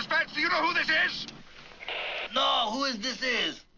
dispatch, do you know who this is? No, who is this is?